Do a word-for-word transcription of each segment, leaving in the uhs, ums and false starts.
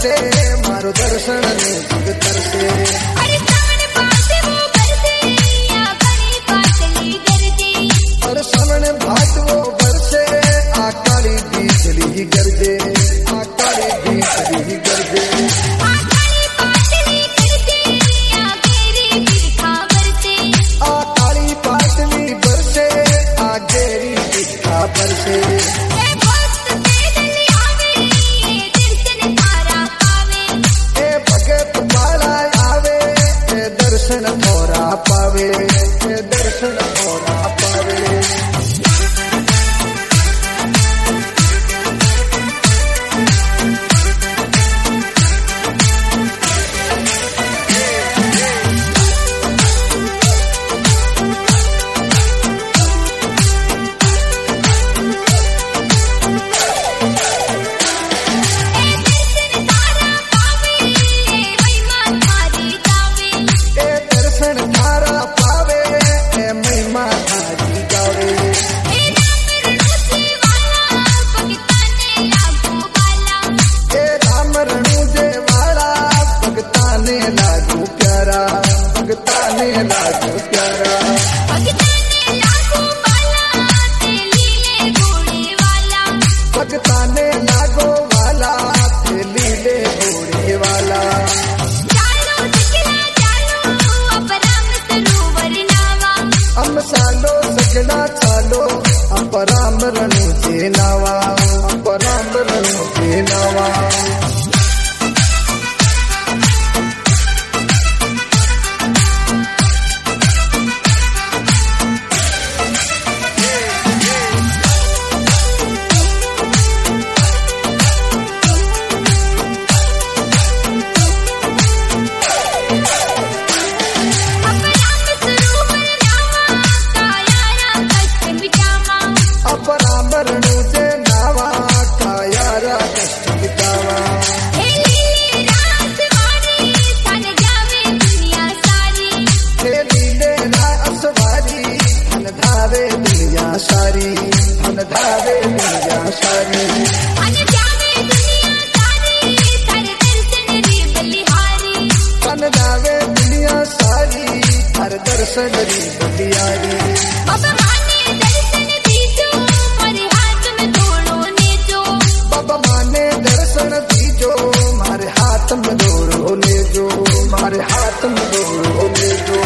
तरसे मारो दर्शन ने जीव तरसे। अरे सामने बात वो करते या बड़ी पाटली करते। और सामने बात वो बरसे आ काली बिजली ही गरजे आ काली बिजली ही गरजे। आ काली पाटली करते या गेरी बिरखा बरसे। आ काली पाटली बरसे आ गेरी बिरखा बरसे। दर्शन थोड़ा पावे दर्शन थोड़ा पावे। भगताने लागू प्यारा भगताने लागू वाला लीले घोड़े वाला। भगताने लागो वाला लीले घोड़े वाला। चालो सखना चालो अपराम सरोवर नावा। हम सालो सखना चालो अपराम रणु जे नावा अपराम रणु जे नावा। सारी धन धावे दुनिया सारी अन जावे दुनिया सारी थारे दर्शन रे बलिहारी। धन धावे दुनिया सारी हर दर्शन रे बलिहारी। बाबा माने दर्शन दीजो मारे हाथ में दौड़ो नेजो। बाबा माने दर्शन दीजो मारे हाथ में दौड़ो नेजो मारे हाथ में दौड़ो नेजो।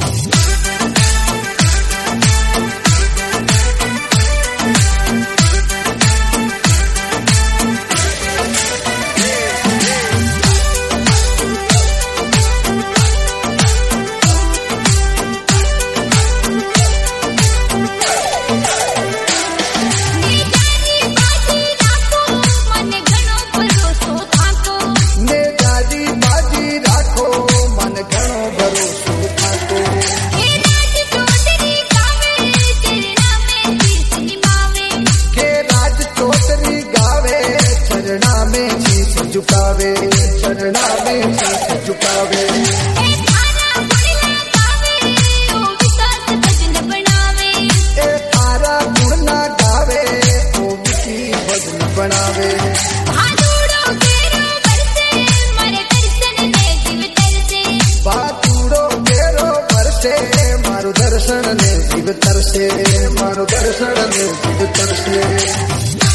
झुकावे चरणा में शीश झुकावे। ए थारा गुण गावे ओ विकास भजन बनावे। ए थारा गुण ना गावे ओ विकी भजन बनावे। भादुड़ो केरो बरसे मारे दर्शन ने जीव तरसे। भादुड़ो केरो बरसे मारो दर्शन ने जीव तरसे मारो दर्शन ने जीव तरसे।